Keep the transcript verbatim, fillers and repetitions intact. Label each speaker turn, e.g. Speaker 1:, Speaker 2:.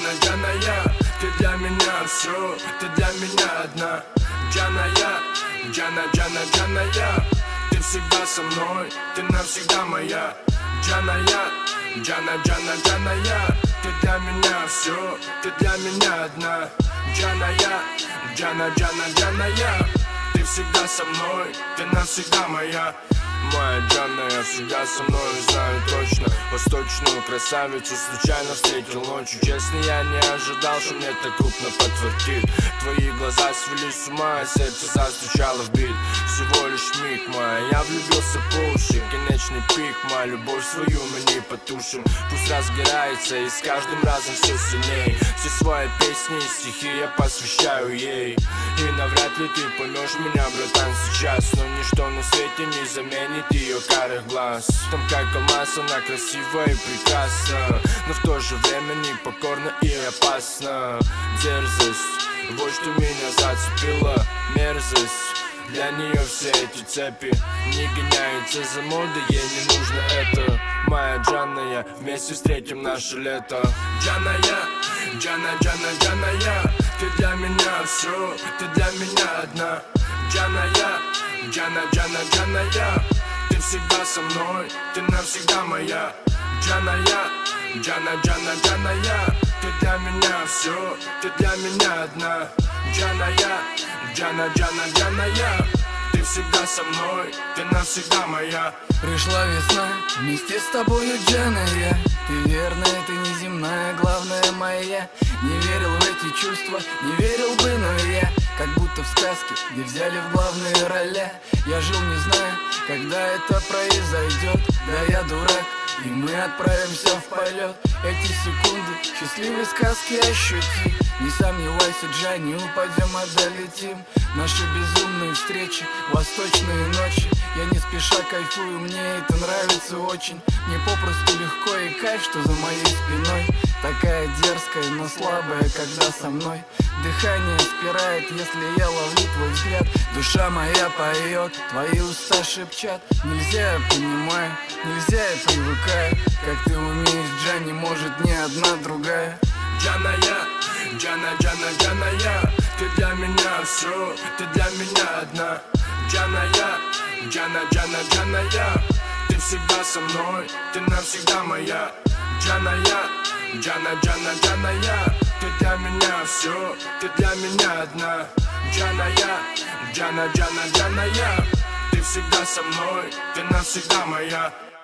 Speaker 1: Джана, Джана, я, ты для меня все, ты для меня одна. Джана, я, Джана, Джана, Джана, я, ты всегда со мной, ты навсегда моя. Джана, я, Джана, Джана, Джана, я, ты для меня все, ты для меня одна. Джана, я, Джана, Джана, Джана, я, ты всегда со мной, ты навсегда моя. Моя Джана, я всегда со мной, знаю точно. Восточную красавицу случайно встретил ночью. Честно, я не ожидал, что мне так крупно подтвердит. Твои глаза свели с ума, а сердце застучало в бит. Всего лишь миг, моя, я влюбился по уши. Конечный пик, моя любовь свою мы не потушим. Пусть разгорается и с каждым разом все сильней. Все свои песни и стихи я посвящаю ей. И навряд ли ты поймешь меня, братан, сейчас. Но ничто на свете не заменит ее карих глаз. Там как алмаз, она красива и прекрасна, но в то же время непокорна и опасна. Дерзость, вот что меня зацепила. Мерзость, для нее все эти цепи. Не гоняется за модой, ей не нужно это. Моя Джана, я, вместе встретим наше лето. Джана, я, Джана, Джана, Джана, я, ты для меня все, ты для меня одна. Джана, я, Джана, Джана, Джана, я, ты всегда со мной, ты навсегда моя. Джана, я, Джана, Джана, Джана, я, ты для меня все, ты для меня одна. Джана, я, Джана, Джана, Джана, я, ты всегда со мной, ты навсегда моя.
Speaker 2: Пришла весна, вместе с тобою, Джана, я. Ты верная, ты неземная, главная моя. Не верил в эти чувства, не верил бы, но я как будто в сказке, где взяли в главные роли. Я жил, не зная, когда это произойдет. Да я дурак, и мы отправимся в полет. Эти секунды счастливой сказки ощути. Не сомневайся, Джан, не упадем, а долетим. Наши безумные встречи, восточные ночи. Я не спеша кайфую, мне это нравится очень. Мне попросту легко и кайф, что за моей спиной. Такая дерзкая, но слабая, когда со мной. Дыхание спирает, если я ловлю твой взгляд. Душа моя поет, твои уста шепчат. Нельзя, я понимаю, нельзя, я привыкаю. Как ты умеешь, Джан, не может ни одна другая.
Speaker 1: Джана, я, Джана, Джана, Джана, я, ты для меня все, ты для меня одна. Джана, я, Джана, Джана, Джана, я, ты всегда со мной, ты навсегда моя. Джана, я, Джана, Джана, Джана, я, ты для меня все, ты для меня одна. Джана, я, Джана, Джана, Джана, я, ты всегда со мной, ты навсегда моя.